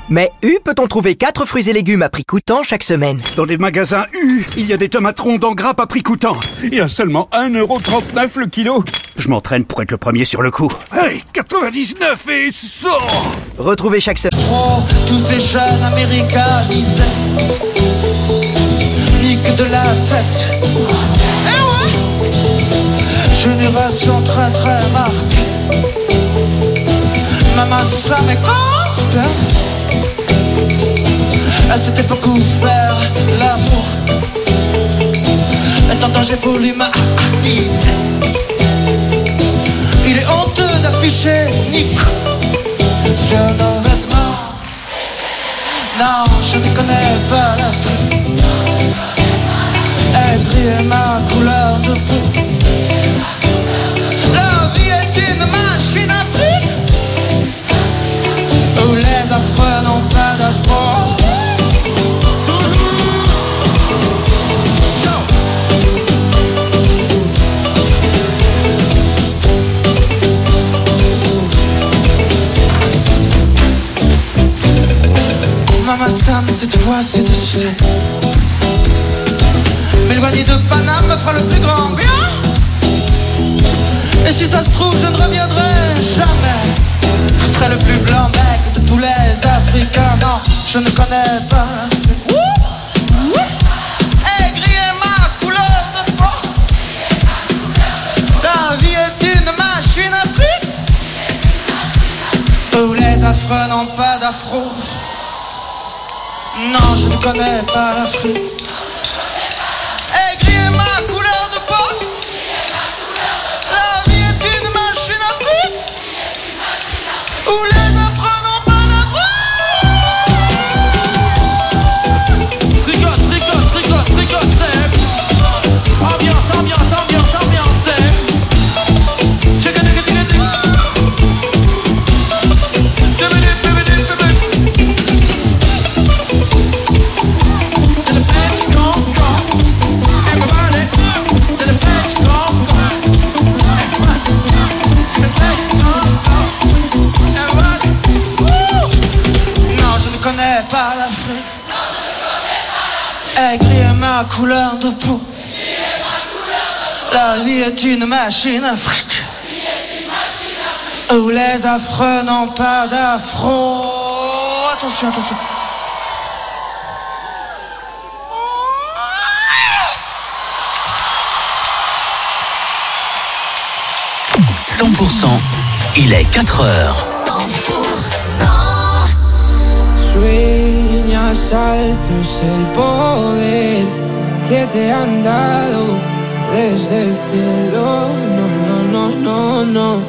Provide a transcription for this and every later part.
Mais U peut-on trouver 4 fruits et légumes à prix coûtant chaque semaine? Dans les magasins U, il y a des tomates rondes en grappe à prix coûtant. Et à seulement 1,39€ le kilo. Je m'entraîne pour être le premier sur le coup. Hey, 99 et 100! Retrouvez chaque semaine. Oh, tous ces jeunes américanisés niquent de la tête. Eh ouais! Génération très très marquée. Maman, ça m'écoste. À cette époque où faire l'amour est en danger pour l'humanité. Il est honteux d'afficher Nick sur nos vêtements. Non, je ne connais pas l'Afrique. Elle brille ma couleur de peau. La vie est une machine à fric où les affreux n'ont pas d'afro. Maman, ça, mais cette fois c'est décidé. M'éloigner de Paname me fera le plus grand bien. Et si ça se trouve, je ne reviendrai jamais. Je serai le plus blanc mec de tous les Africains. Non, je ne connais pas l'Afrique. Aigri est ma couleur de peau. La vie est une machine à fric où les affreux n'ont pas d'afro. Non, je ne connais pas l'Afrique. Aigri est ma couleur de peau. La vie est une machine à fric où les affreux n'ont pas d'afro. Tricote, ambiance, pas l'Afrique. Aigri est ma couleur de peau. La vie est une machine à fric où les affreux n'ont pas d'afro. Attention, attention. Il est 4h. Sueñas alto es el poder que te han dado desde el cielo. No, no, no, no, no.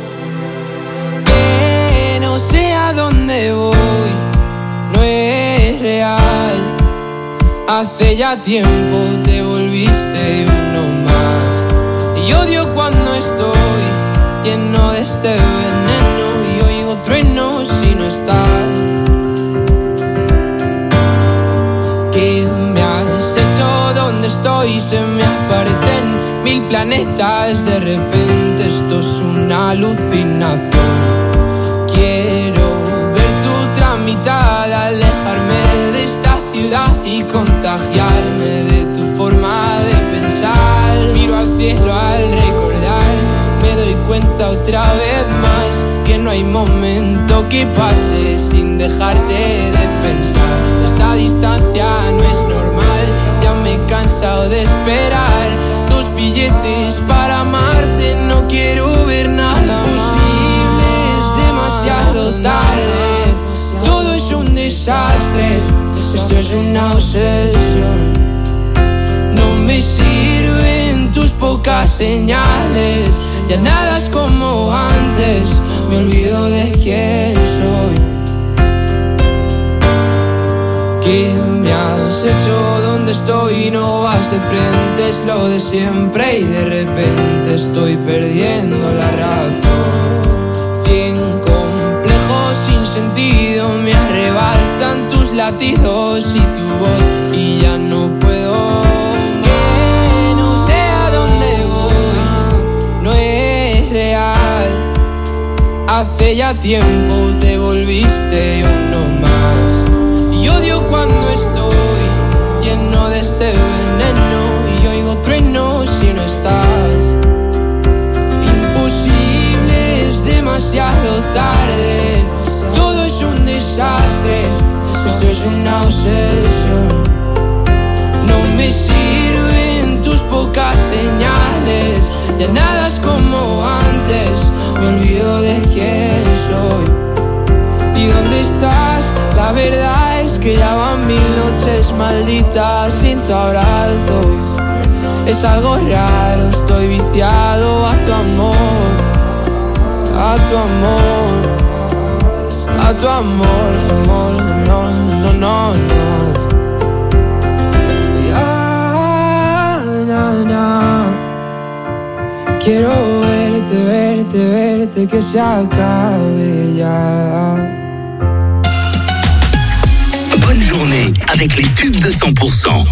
Que no sé a dónde voy, no es real. Hace ya tiempo te volviste uno más. Y odio cuando estoy lleno de este veneno y oigo truenos si no estás. ¿Qué me has hecho? ¿Dónde estoy? Se me aparecen 1000 planetas. De repente esto es una alucinación. Quiero ver tu tramitada, alejarme de esta ciudad y contagiarme de tu forma de pensar. Miro al cielo al recordar, me doy cuenta otra vez más que no hay momento que pase sin dejarte de pensar. Esta distancia no es normal, ya me he cansado de esperar tus billetes para amarte. No quiero ver nada posible, es demasiado tarde. Todo es un desastre, esto es una obsesión. No me sirven tus pocas señales, ya nada es como antes, me olvido de quién soy. ¿Qué me has hecho? ¿Dónde estoy? No vas de frente, es lo de siempre y de repente estoy perdiendo la razón. 100 complejos sin sentido me arrebatan tus latidos y tu voz y ya no puedo. Que no sé a dónde voy, no es real. Hace ya tiempo te volviste uno más. este veneno y oigo truenos si no estás. Imposible, es demasiado tarde. Todo es un desastre, esto es una obsesión. No me sirven tus pocas señales, ya nada es como antes, me olvido de quién soy. ¿Y dónde estás? La verdad es que ya van 1000 noches malditas sin tu abrazo. Es algo raro, estoy viciado a tu amor, a tu amor, a tu amor, amor, no, no, no, no. Quiero verte, verte, verte, que se acabe ya. Bonne journée avec les tubes de 100%.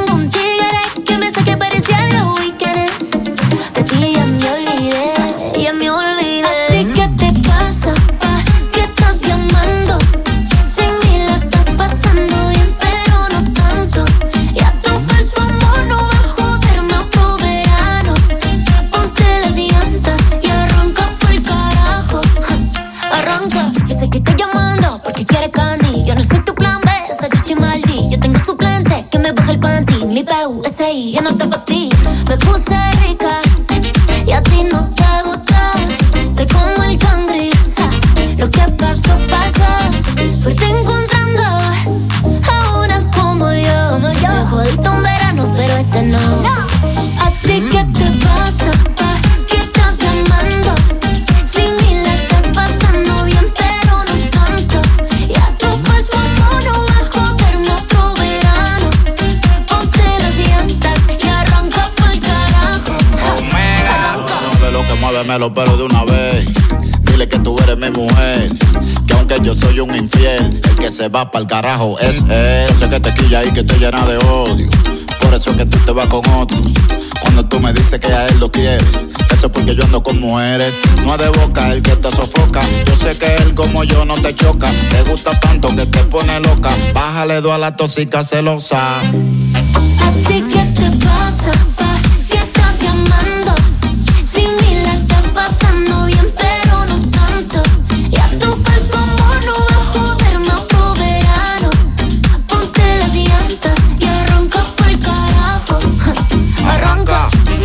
tengo un tigre que me saque parecía en los weekends. De ti ya me olvidé, ya me olvidé. ¿A ti qué te pasa, pa? ¿Qué estás llamando? Sin mí la estás pasando bien, pero no tanto. Ya tu falso amor no va a joderme otro verano. Ponte las llantas y arranca pa'l carajo. Arranca, yo sé que estoy llamando porque quieres candy. Yo no soy tu plan B, esa chichi maldi. Yo tengo suplente que me baja el panty. Mi PUSI, ya no está pa' ti. Me puse rica y a ti no te gusta. Estoy como el cangri, lo que pasó, pasó. Suerte encontrando a una como yo. Me jodiste un verano, pero este no. ¿A ti qué te pasa, pa? ¿Qué estás llamando? Sin mí la estás pasando bien, pero no tanto. Ya tu falso amor no va a joderme otro verano. Ponte las llantas y arranca pa'l carajo. De lo que muéveme los pelos de una vez. Dile que tú eres mi mujer, que aunque yo soy un infiel, el que se va pa'l carajo es él. Yo sé que te quilla y que te llena de odio, por eso es que tú te vas con otro. Cuando tú me dices que a él lo quieres, eso es porque yo ando con mujeres. No es de boca el que te sofoca, yo sé que él como yo no te choca. Te gusta tanto que te pone loca, bájale dos a la tóxica celosa. ¿A ti qué te pasa, pa? ¿Qué estás llamando? Sin mí la estás pasando bien, pero no tanto. Ya tu falso amor no va a joderme otro verano. Ponte las llantas y arranca pa'l carajo. Arranca.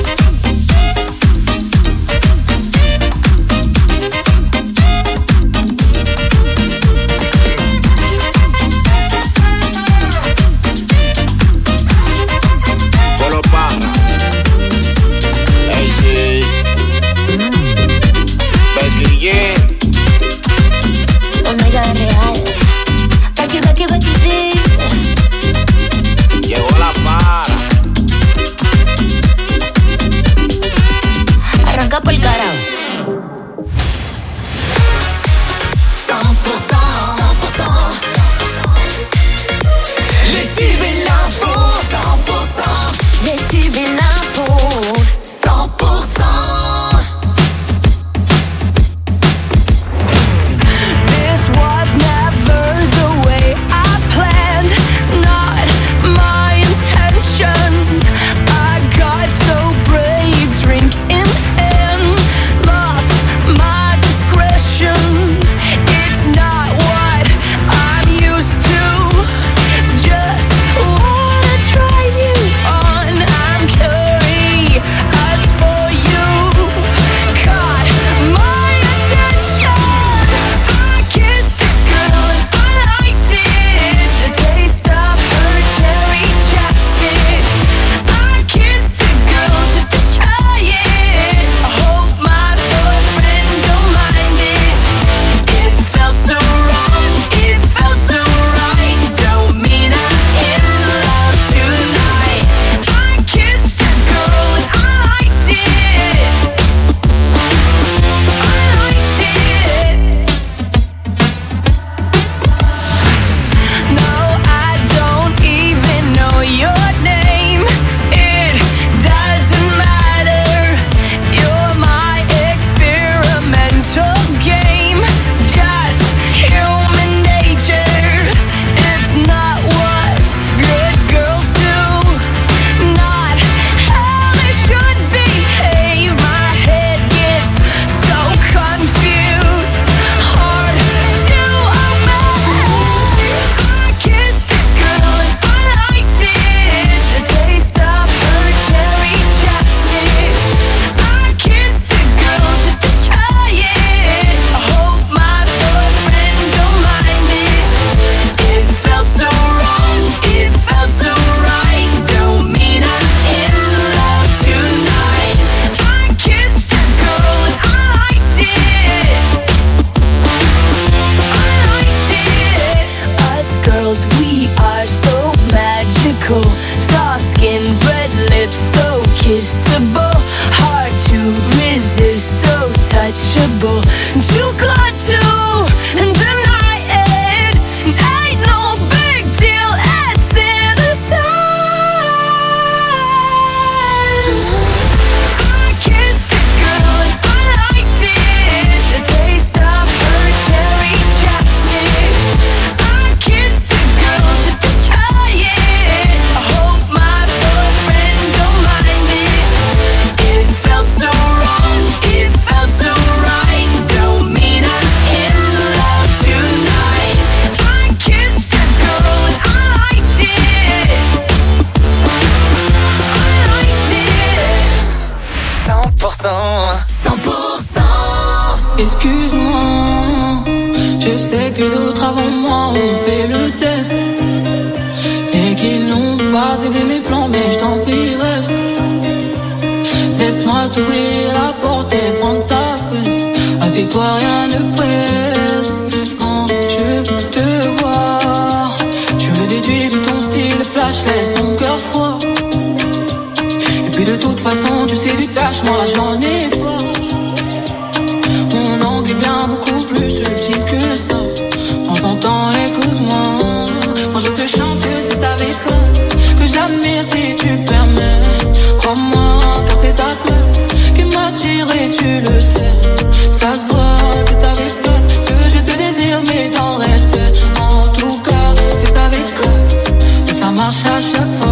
Polo para AC Becky G. Omega es real. Becky, Becky, Becky G. Llegó la para. Arranca pa'l carajo. 100%. Les tubes et l'info, 100%. Les tubes et l'info. 100%. This was never the way I planned, not my intention. I got so brave, drink in hand, lost my discretion. It's not what I'm used to, just wanna try you on. I'm curious for you, caught my attention. I kissed a girl and I liked it, the taste of her cherry chapstick. I kissed a girl just to try it, I hope my boyfriend don't mind it. It felt so wrong, it felt so right, don't mean I'm in love tonight. I kissed a girl and I liked it, I liked it. No, I don't even know your name. It doesn't matter. You're my experimental game. Just human nature. It's not what good girls do. Not how they should behave. My head gets so confused. Hard to obey. I kissed a girl and I liked it, the taste of her cherry chapstick. I kissed a girl just to try it, I hope my boyfriend don't mind it. It felt so wrong, it felt so right, don't mean I'm in love tonight. I kissed a girl and I liked it, I liked it. Us girls, we are so magical. Soft skin, red lips, so kissable. Hard to resist, so touchable. Too good to deny it. Ain't no big deal, it's in the sign. Excuse-moi, je sais que d'autres avant moi ont fait le test et qu'ils n'ont pas aidé mes plans, mais je t'en prie reste. Laisse-moi t'ouvrir la porte et prendre ta fesse. Assieds-toi, rien ne presse. Quand je te vois, je le déduis de ton style flash, laisse ton cœur froid. Et puis de toute façon, tu sais du cash, moi j'en ai pas. Mon angle est bien beaucoup plus subtil que ça. Prends ton temps, écoute-moi. Quand je te chante, c'est avec classe que j'admire si tu le permets. Crois-moi, car c'est ta place qui m'attire et tu le sais. Ça se voit, c'est avec classe que je te désire, mais dans le respect. En tout cas, c'est avec classe et ça marche à chaque fois.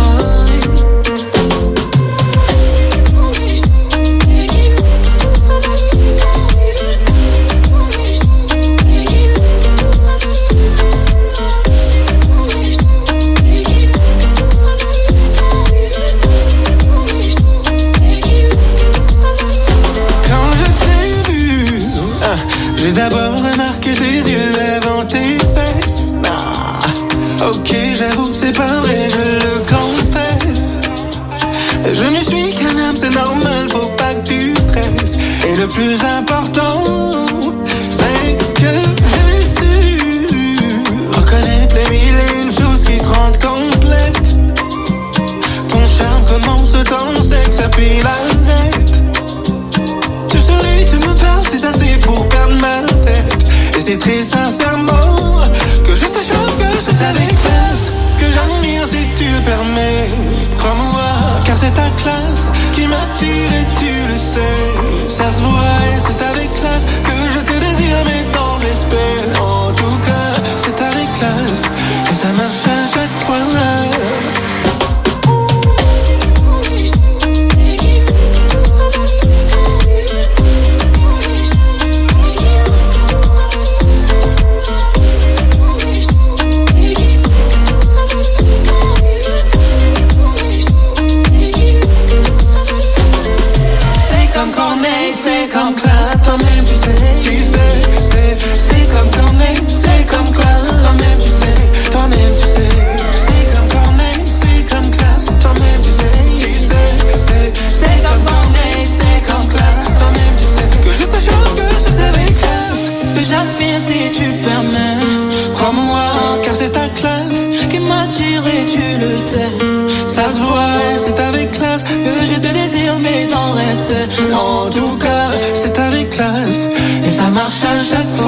J'ai d'abord remarqué tes yeux avant tes fesses. Ah, ok, j'avoue, c'est pas vrai, je le confesse. Je ne suis qu'un homme, c'est normal, faut pas que tu stresses. Et le plus important, c'est que j'ai su reconnaître les mille et une choses qui te rendent complète. Ton charme commence dans le sexe, puis l'arrête. Tu souris, tu me parles, c'est assez pour perdre ma tête. Et c'est très sincèrement que je te choque, que c'est avec classe que j'admire si tu le permets. Crois-moi, car c'est ta classe qui m'attire et tu le sais. Ça se voit et c'est avec classe que je te désire, mais dans le respect. En tout cas, c'est avec classe et ça marche à chaque fois. C'est comme classe, toi-même tu sais, c'est comme Corneille, c'est comme classe, toi-même tu sais, toi-même tu sais, c'est comme Corneille, c'est comme classe, toi-même tu sais, c'est comme Corneille, c'est comme classe, toi-même tu sais, que je te choque, que c'est avec classe, que j'admire si tu le permets, crois-moi, car c'est ta classe qui m'attire et tu le sais, ça se voit, c'est avec classe, que je te désire mais dans le respect, en tout cas, c'est avec classe et ça marche à chaque fois.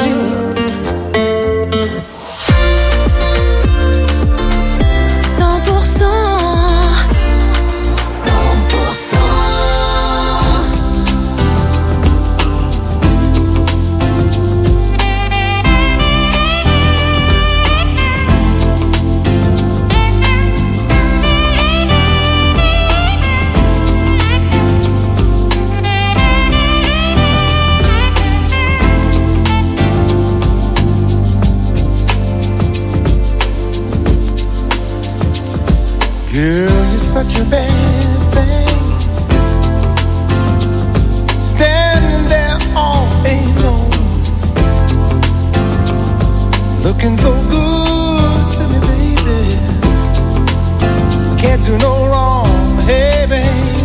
100%. Girl, you're such a bad thing, standing there all alone, looking so good to me, baby. Can't do no wrong, hey, babe.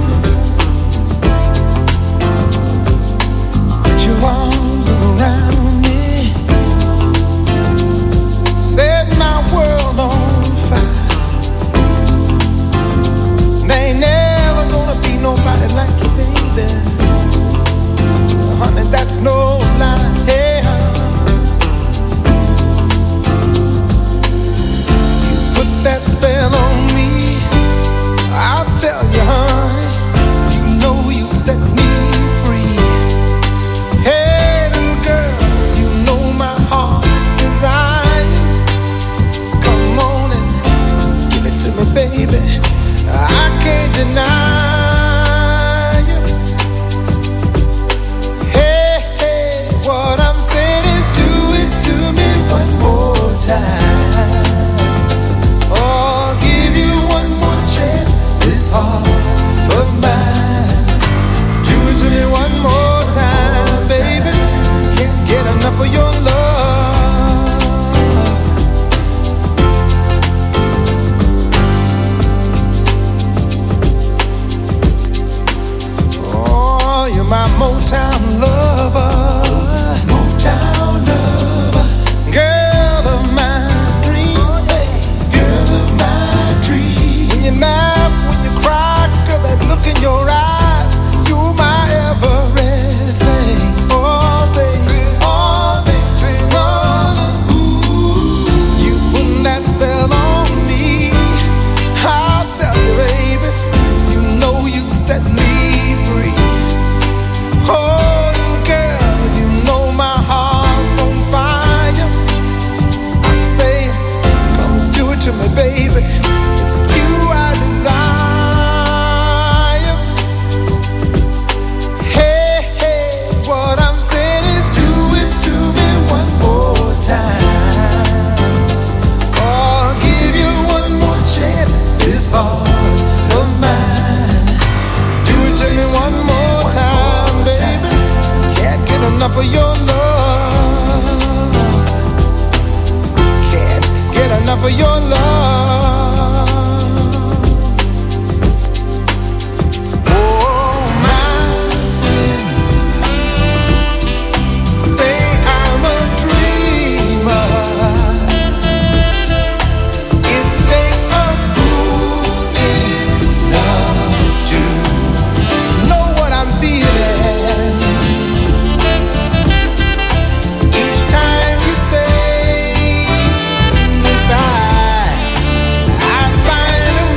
Put your arms around me, set my world on fire. Ain't never gonna be nobody like you, baby. Honey, that's no lie. Hey, you put that spell on me, I'll Motown lover, Motown lover, girl of my dreams, girl of my dreams. When you laugh, when you cry, girl, that look in your eyes, you're my everything. Oh baby, oh baby, oh, ooh, you put that spell on me. I'll tell you, baby, you know you set me free. Oh, girl, you know my heart's on fire. I'm saying, come do it to me, baby. It's you I desire. Hey, hey, what I'm saying is do it to me one more time. Oh, I'll give you one more chance. This heart of mine. Do it to me one more time, baby. Can't get enough of your love. Can't get enough of your love. Oh, my friends say I'm a dreamer. It takes a fool in love to know what I'm feeling. Each time you say goodbye, I find a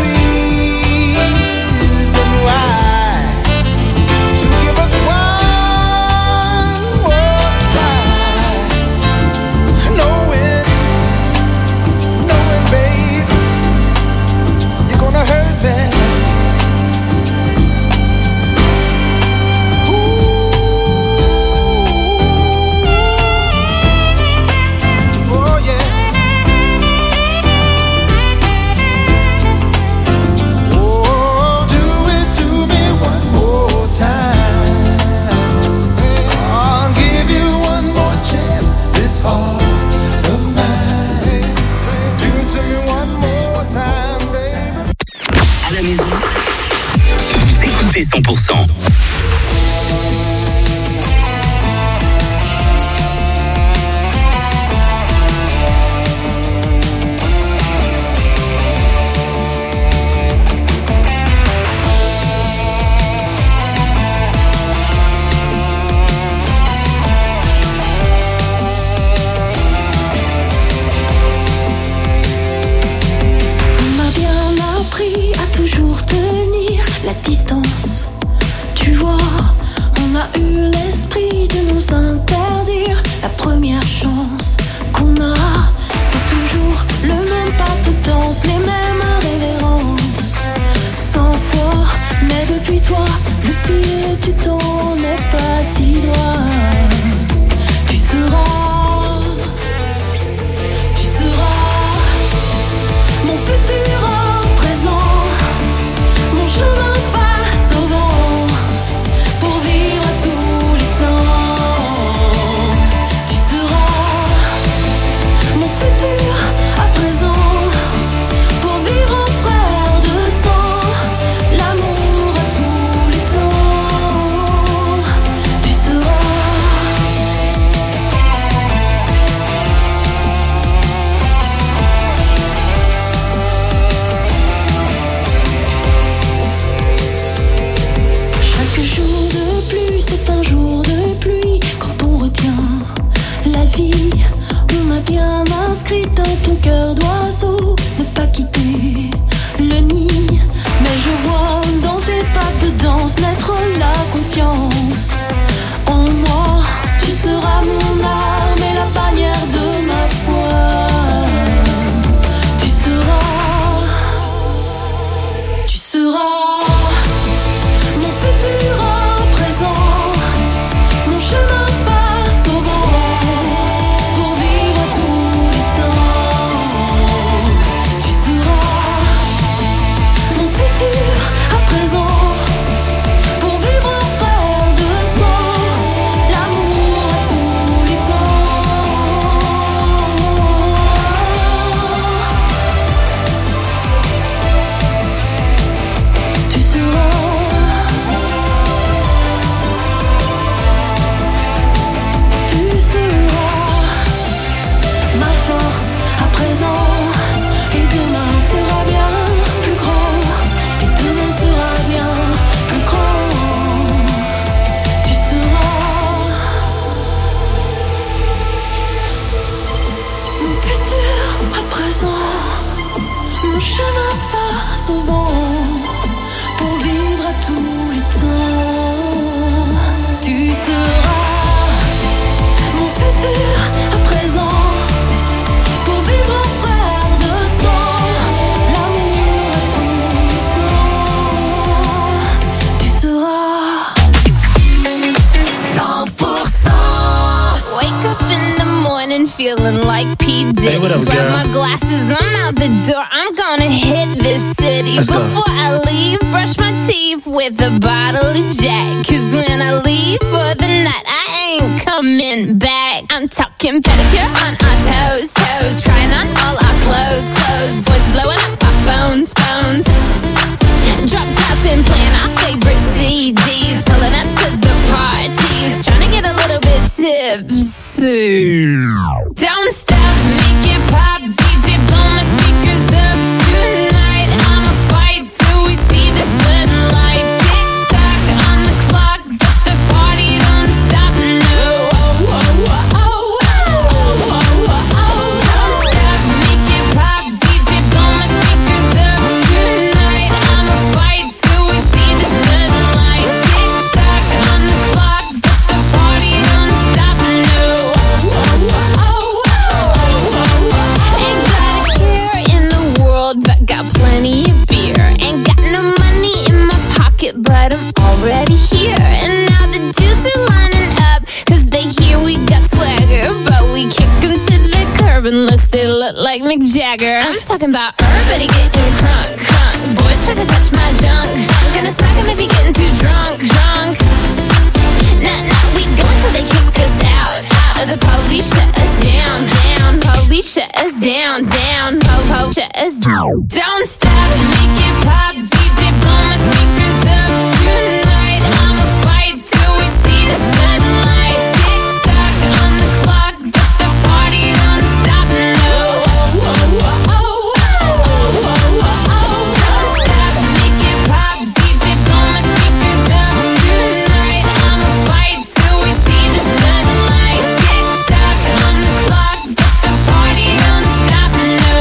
reason why to give us one more try. Knowing, babe, you're gonna hurt me. Oh yeah. Oh, do it to me one more time. I'll give you one more chance. This heart of mine. Do it to me one more time, baby. À la maison, vous écoutez 100%. On m'a bien appris à toujours tenir la distance. Tu vois, on a eu l'esprit de nous interdire la première chance qu'on a. C'est toujours le même pas de danse, les mêmes révérences. 100 fois, mais depuis toi, le fil du temps n'est pas si droit. Tu seras mon futur en présent, mon chemin face au vent, pour vivre à tous les temps. Tu seras mon futur à présent, pour vivre en frère de sang, l'amour à tous les temps. Tu seras chaque jour de plus, c'est un jour de pluie. Quand on retient la vie, on a bien inscrit dans ton cœur d'oiseau ne pas quitter le nid. Mais je vois dans tes pas de danse naître la confiance en moi. Tu seras mon arme et la bannière de ma foi. Tu seras mon futur en présent, mon chemin face au vent, pour vivre à tous les temps. feeling like P. Diddy. Hey, what up, Grab girl? my glasses, I'm out the door. I'm gonna hit this city. Let's go. Before I leave, brush my teeth with a bottle of Jack. Cause when I leave for the night, I ain't coming back. I'm talking pedicure on our toes, toes. Trying on all our clothes, clothes. Boys blowing up our phones, phones. Drop top and playing our favorite CDs. Pulling up to the parties. Trying to get a little bit tipsy. Don't stop, make it pop. DJ, blow my speakers up tonight. I'ma fight till we see the sunlight. Tick tock on the clock, but the party don't stop. No. Don't stop, make it pop. DJ, blow my speakers up tonight. I'ma fight till we see the sunlight. Tick tock on the clock, but the party don't stop. No. Ain't got a care in the world, but got plenty of beer. Ain't got no money in my pocket, but I'm already here. And now the dudes are lining up, cause they hear we got swagger. But we kick them to the curb unless they look like Mick Jagger. I'm talking about everybody getting crunk, crunk. Boys try to touch my junk, junk. Gonna smack him if he getting too drunk, drunk. Nah, we go until they kick us out, out. The police shut us down, down. Police shut us down, down. Po, shut us down. Don't stop, make it pop. DJ, blow my speakers up tonight. I'ma fight till we see the sunlight. Tick tock on the clock, but the party don't stop. No. Don't stop, make it pop. DJ, blow my speakers up tonight. I'ma fight till we see the sunlight. Tick tock on the clock, but the party don't stop. No.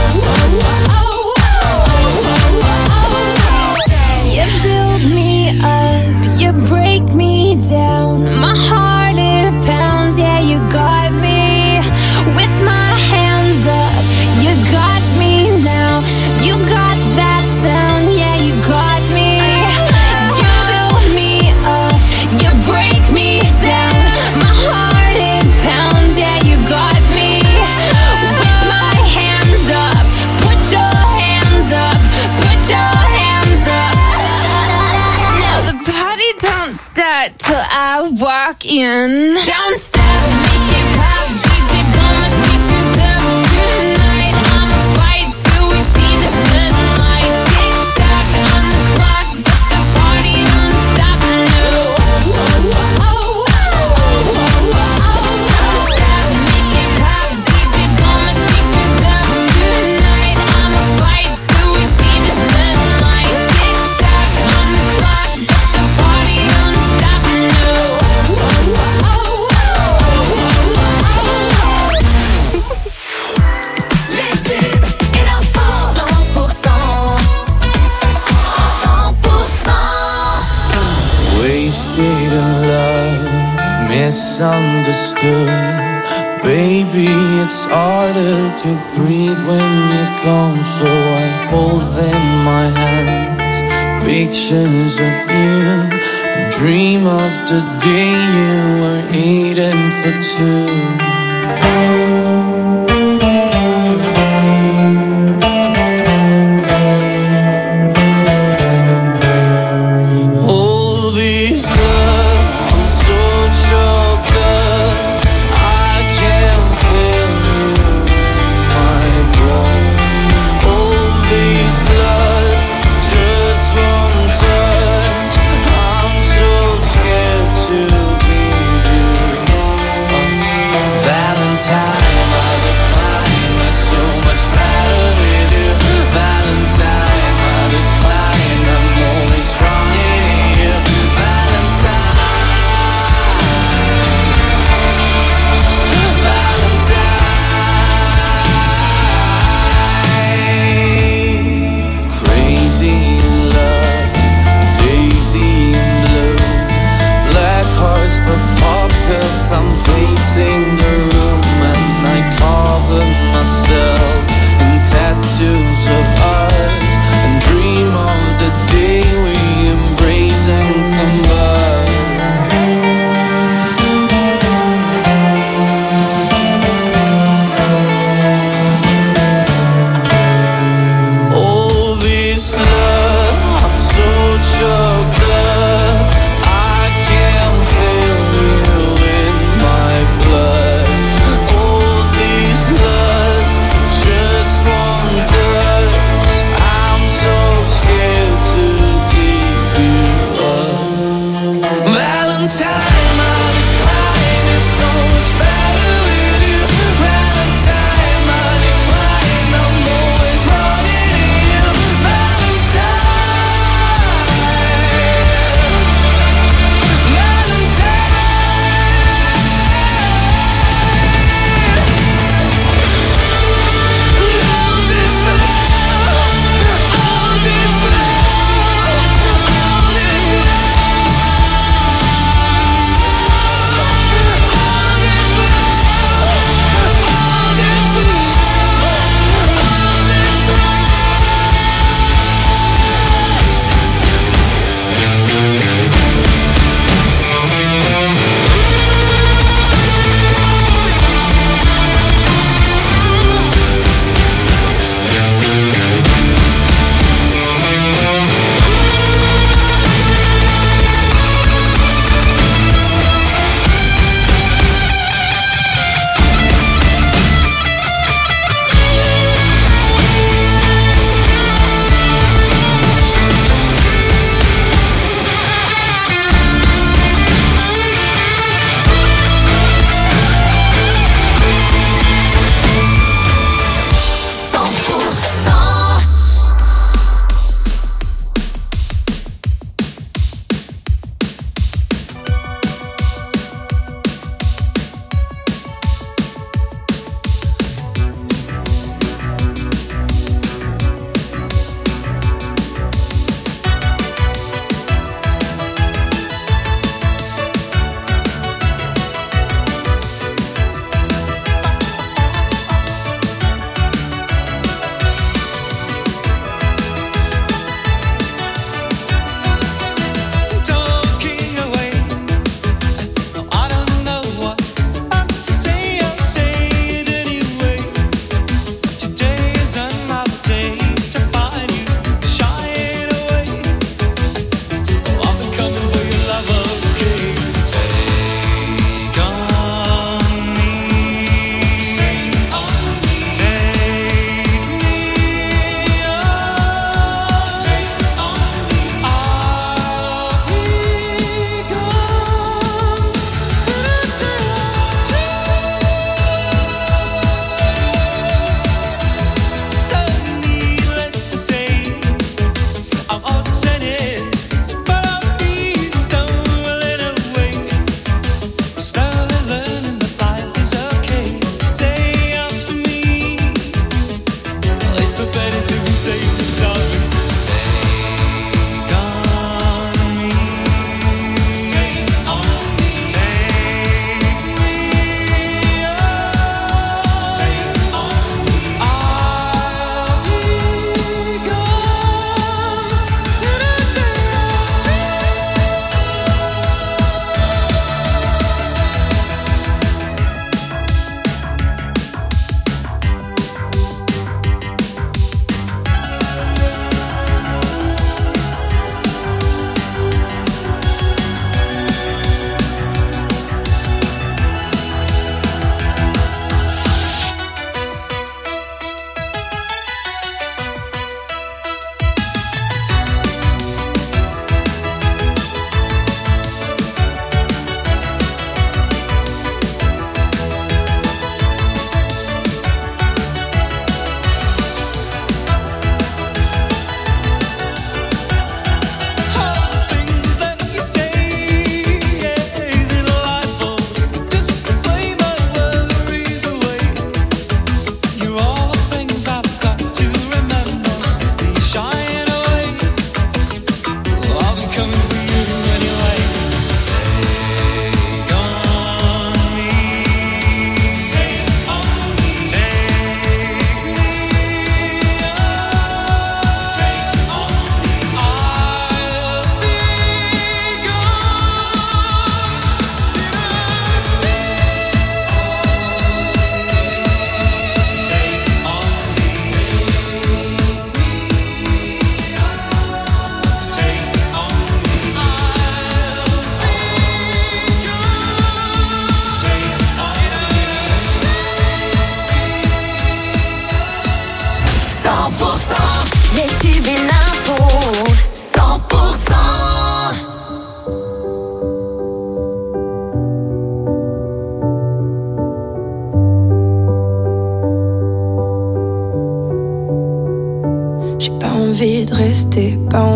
You build me up, you break me down. My heart it pounds, yeah, you got me. With my hands up, you got me now. You got that sound, yeah, you got me. You build me up, you break me down. My heart it pounds, yeah, you got me. With my hands up, put your hands up, put your hands up. Now the party don't start till I walk in. Don't stop, make it pop. DJ, blow my speakers up tonight. I'ma fight till we see the sunlight. Tick tock on the clock, but the party don't stop. No. Don't stop, make it pop. DJ, blow my speakers up tonight. I'ma fight till we see the sunlight. Tick tock on the clock, but the party don't stop. No. Wasted in love, misunderstood. Baby, it's harder to breathe when you're gone. So I hold in my hands pictures of you and dream of the day you were eating for two. All these love, I'm so choked up. I can't feel you in my blood. All these lust, just one touch. I'm so scared to leave you.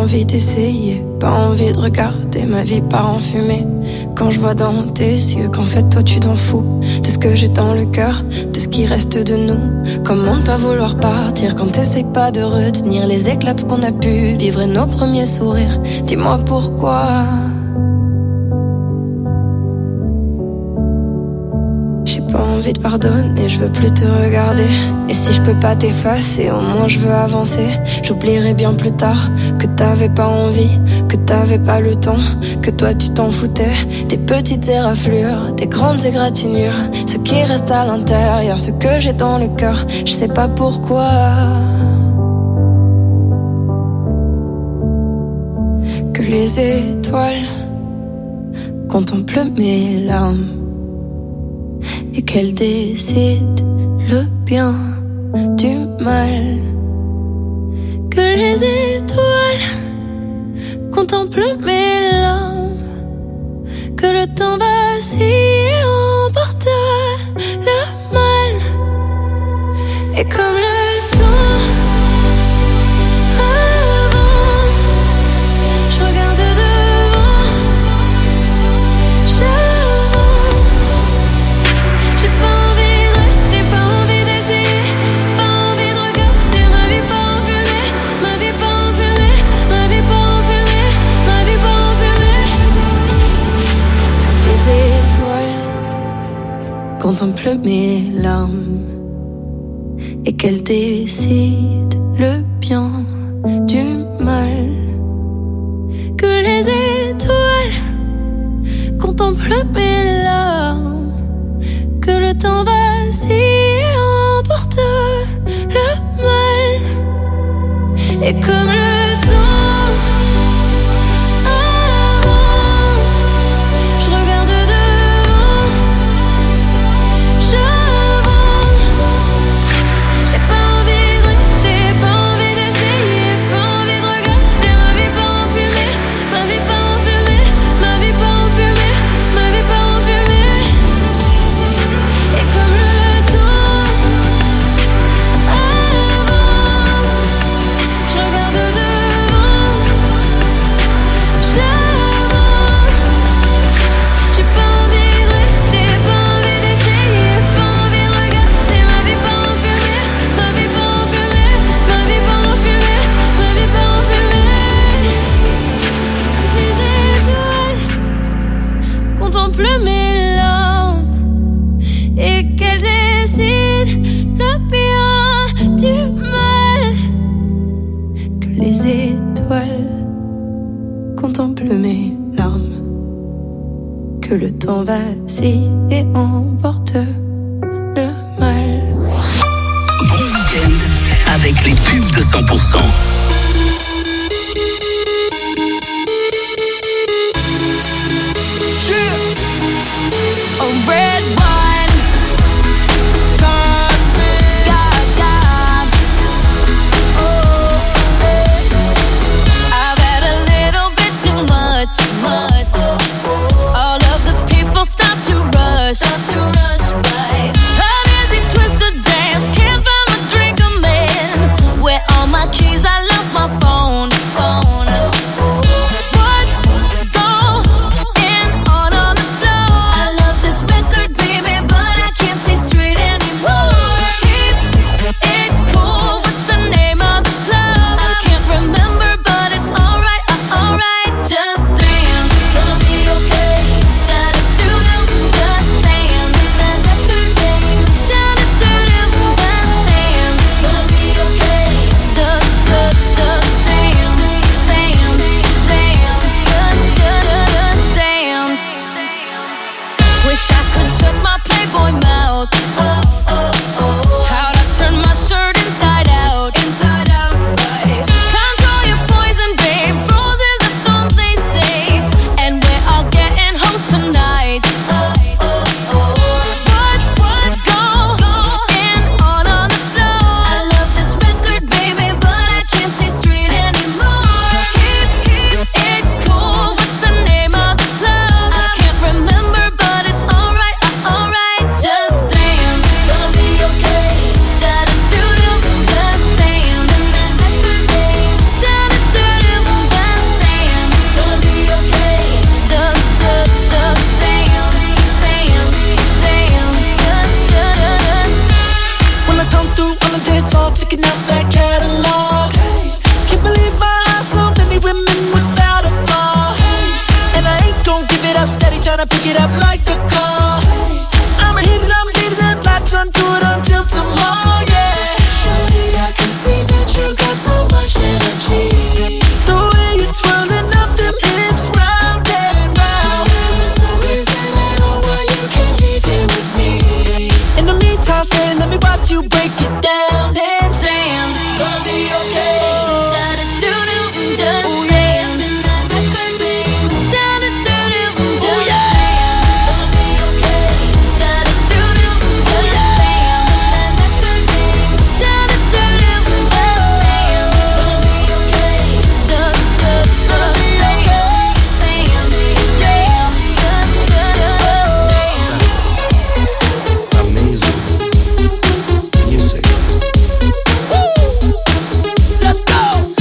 envie d'essayer, pas envie de regarder ma vie part en fumée. Quand je vois dans tes yeux qu'en fait toi tu t'en fous de ce que j'ai dans le cœur, de ce qui reste de nous. Comment ne pas vouloir partir quand t'essayes pas de retenir les éclats de ce qu'on a pu vivre et nos premiers sourires. Dis-moi pourquoi. J'ai pas envie de pardonner, je veux plus te regarder. Et si je peux pas t'effacer, au moins je veux avancer. J'oublierai bien plus tard que t'avais pas envie, que t'avais pas le temps, que toi tu t'en foutais. Des petites éraflures, des grandes égratignures, ce qui reste à l'intérieur, ce que j'ai dans le cœur, je sais pas pourquoi. Que les étoiles contemplent mes larmes et qu'elle décide le bien du mal. Que les étoiles contemplent mes larmes, que le temps vacille et emporte le mal. Et comme le temps avance, je regarde devant, j'ai pas envie de rester, pas envie d'essayer, pas envie de regarder ma vie pas en fumée, ma vie pas en fumée, ma vie pas en fumée, ma vie pas en fumée. Comme les étoiles contemplent mes larmes et qu'elles décident le bien du mal. Que les étoiles contemplent mes larmes, que le temps vacille et emporte le mal. Et comme le temps avance, je regarde devant, j'avance. J'ai pas envie de rester, pas envie d'essayer, pas envie de regarder ma vie pas en fumée, ma vie pas en fumée, ma vie pas en fumée, ma vie pas en fumée. Et comme le temps avance, je regarde devant, j'avance. J'ai pas envie de rester, pas envie d'essayer, pas envie de regarder ma vie pas en fumée, ma vie pas en fumée, ma vie pas en fumée, ma vie pas en fumée. Les étoiles contemplent mes larmes et qu'elles décident le bien du mal. Que les étoiles contemplent mes larmes, que le temps vacille et emporte le mal. Bon week-end avec les pubs de 100%. A red wine, God, oh, I've had a little bit too much. All of the people stop to rush by. Uneasy twist to dance, can't find a drink, a man. Where all my keys, I love tryna pick it up like a call. I'ma hit it, latch onto it until tomorrow, yeah. Shorty, I can see that you got so much energy. The way you're twirling up them hips round and round. There's no reason at all why you can't leave here with me. In the meantime, stay, let me watch you break it down. And damn, gonna be okay. Da-da-doo-doo, just ooh, damn. And that could be da-da-doo-doo, just ooh, yeah. gonna be okay. Da-da-doo-doo, just damn. And that could be da-da-doo-doo, just damn. Gonna be okay. Gonna be okay. Damn, damn, Amazing music. Let's go.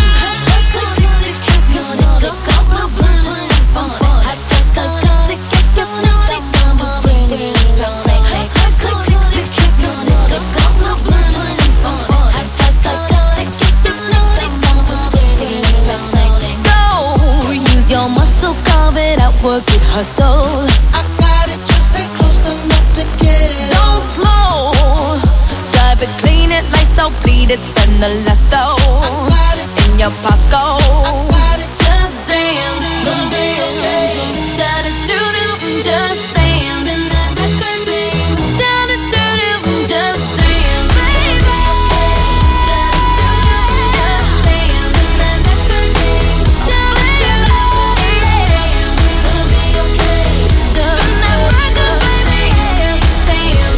Go, use your muscle, carve it out, work it, hustle. I got it, just stay close enough to get it. Don't slow, drive it, clean it, lights out, bleed it, spend the last dough Got it, in your pocket. got it, just dance, gonna be okay. Da-da-doo-doo, just dance, and that could be da-da-doo-doo, just dance, baby. Da-da-doo-doo, just dance, and that could be da-da-doo-doo, gonna be okay. Da-da-doo-doo, baby, dance,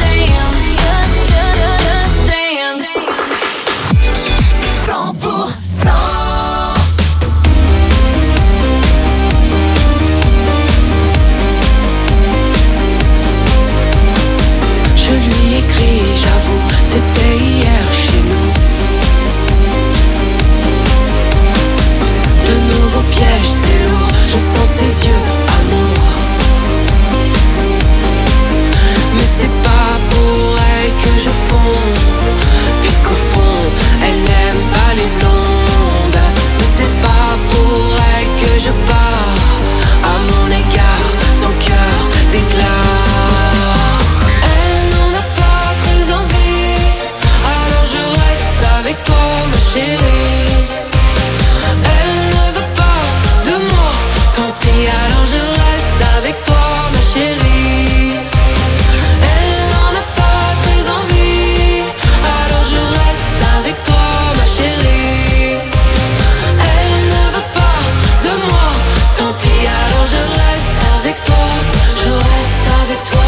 just dance. 100%. Je lui écris, j'avoue, c'était hier chez nous. De nouveaux pièges, c'est lourd, je sens ses yeux, amour. Mais c'est pas pour elle que je fonds, puisqu'au fond, elle n'aime pas les blondes. Mais c'est pas pour elle que je pars, à mon égard, son cœur déclare. Elle n'en a pas très envie, alors je reste avec toi, ma chérie. Elle ne veut pas de moi, tant pis, alors je reste avec toi, ma chérie. Elle n'en a pas très envie, alors je reste avec toi, ma chérie. Elle ne veut pas de moi, tant pis, alors je reste avec toi, je reste avec toi.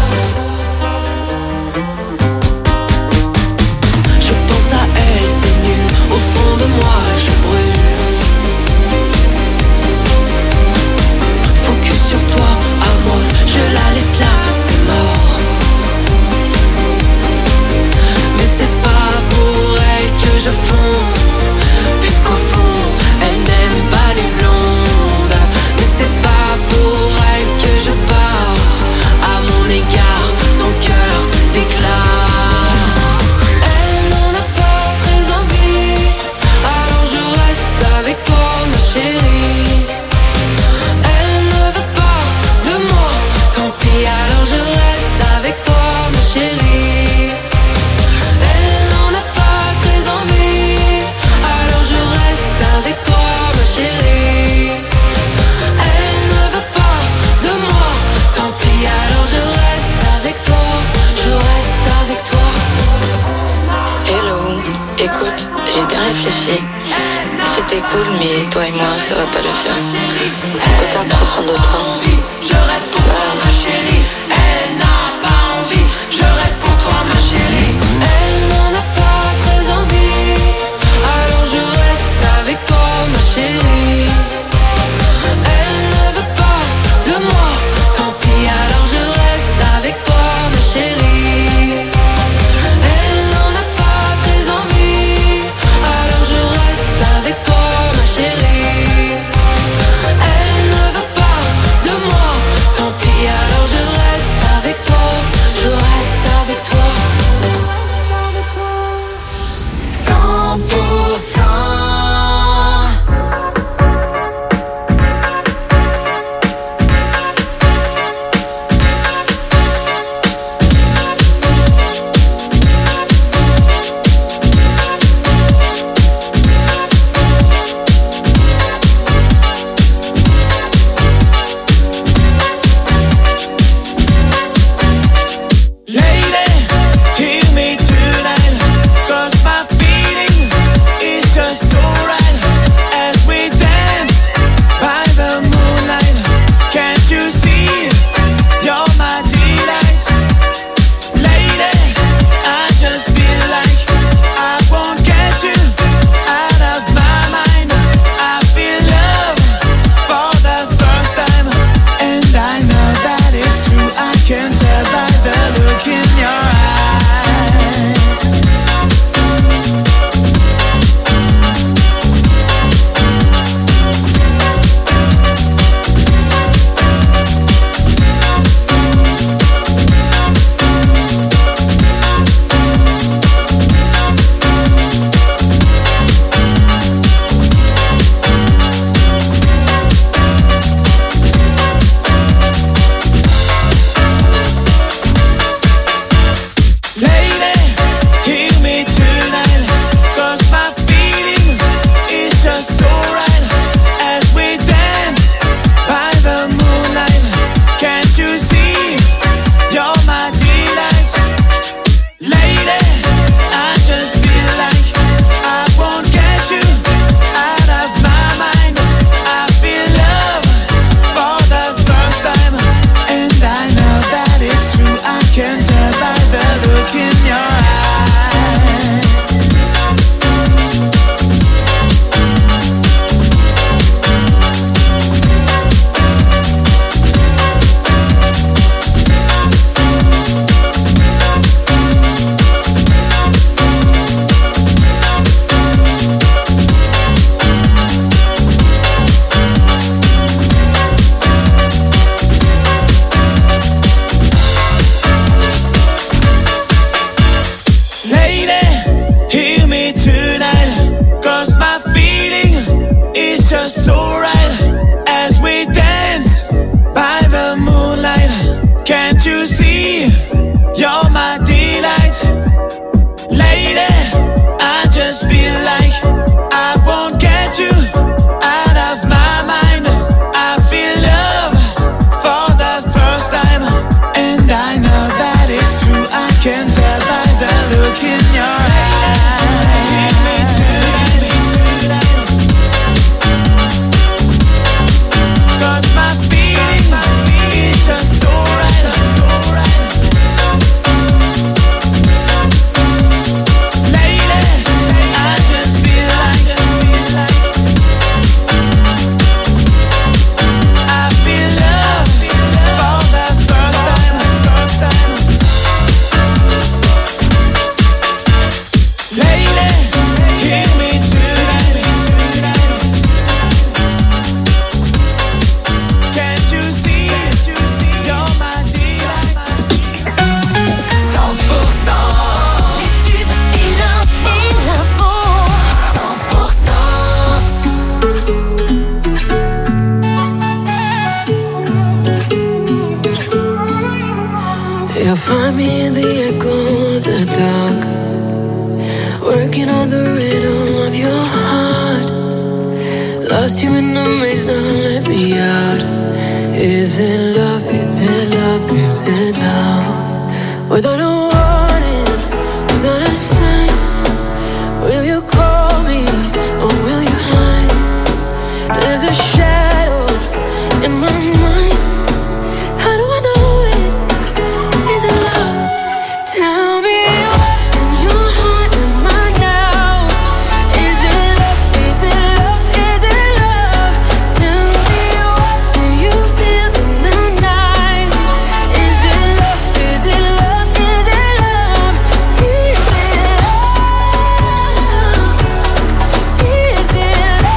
Je pense à elle, c'est nul, au fond de moi je brûle. Focus sur toi, amour, je la laisse là, c'est mort. Mais c'est pas pour elle que je fonds, puisqu'au fond, elle n'aime pas les blondes. Mais c'est pas pour elle que je pars, à mon égard, son cœur déclare. Elle n'en a pas très envie, alors je reste avec toi, ma chérie. Elle ne veut pas de moi, tant pis, alors je reste avec toi, ma chérie. Elle n'en a pas très envie, alors je reste avec toi, ma chérie. Elle ne veut pas de moi, tant pis, alors je reste avec toi, je reste avec toi. Hello, écoute, j'ai bien réfléchi. C'était cool, mais toi et moi, ça va pas le faire. En tout cas, prends soin de toi. Je reste pour toi, ma chérie. Elle n'a pas envie, je reste pour toi, ma chérie. Elle n'en a pas très envie, alors je reste avec toi, ma chérie. Elle ne veut pas de moi, tant pis, alors je reste avec toi, ma chérie. Elle n'en a pas très envie, alors je reste avec toi, ma chérie. Elle ne veut pas de moi. find me in the echo of the dark, working on the rhythm of your heart. Lost you in the maze, now let me out. Is it love, is it love, is it love? Without a warning, without a sign, will you call me or will you hide? There's a shadow in my mind. How do I know it? Is it love? Tell me what in your heart am I now? Is it love? Is it love? Is it love? Tell me what do you feel in the night? Is it love? Is it love? Is it love? Is it love? Is it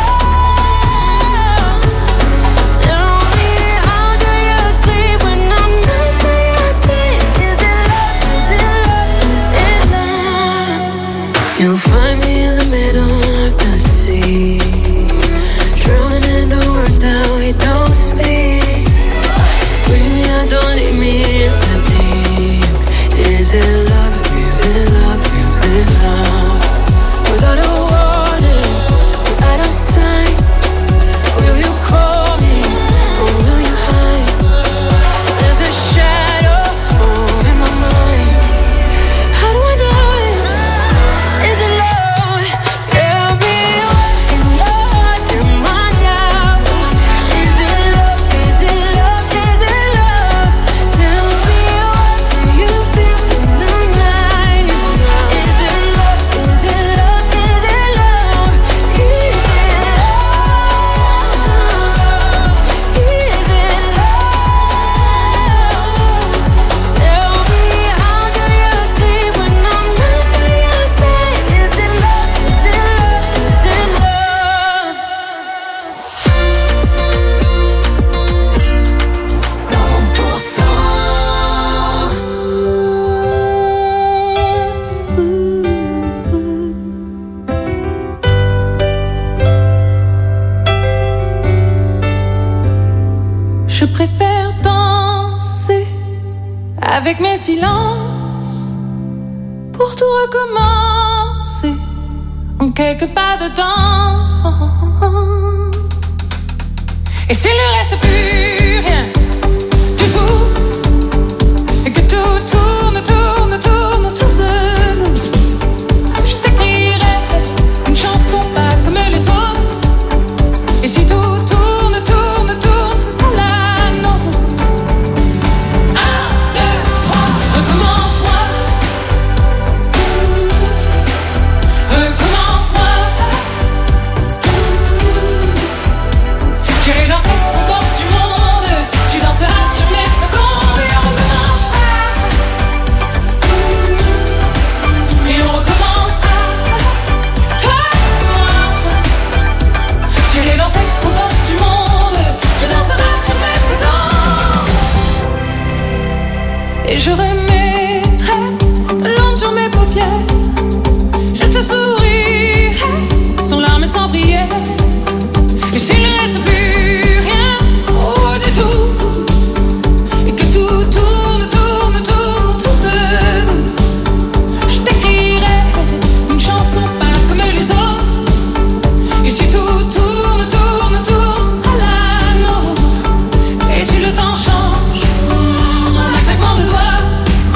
love? Tell me how do you sleep when I'm not by your side? Is it love? Is it love? Is it love? You'll find me in the middle of the sea, drowning in the words that we don't speak. Bring me out, don't leave me in the deep. Is it love? Is it love? Is it love? Without a warning, without a sign, will you call me or will you hide? There's a shadow in my mind. How do I know it? Is it love? Tell me what in your heart am I now? Is it love? Is it love? Is it love? Tell me what do you feel in the night? Is it love? Is it love? Is it love? Is it love? Is it love? Tell me how do you sleep when I'm not by your side? Is it love? Is it love? Is it love? 100%. Je préfère danser avec mes silences pour tout recommencer en quelques pas dedans. Et s'il ne reste plus rien du tout, et que tout tourne, tourne, tourne autour de nous, je t'écrirai une chanson pas comme les autres. Et si tout tourne, tourne, tourne, ce sera la nôtre. 1, 2, 3, recommence-moi. Recommence-moi. J'irai danser aux portes du monde. Tu danseras sur mes secondes. Et on recommencera. Et on recommencera. Toi et moi. J'irai danser aux portes du monde. Tu danseras sur mes secondes. Et je remettrai de l'ombre sur mes paupières. Je te sourirai sans larmes et sans prière. Et s'il ne reste plus rien, oh du tout, et que tout tourne, tourne, tourne autour de nous, je t'écrirai une chanson pas comme les autres. Et si tout tourne, tourne, tourne, ce sera la nôtre. Et si le temps change, un claquement de doigts,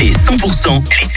Écoutez 100%, les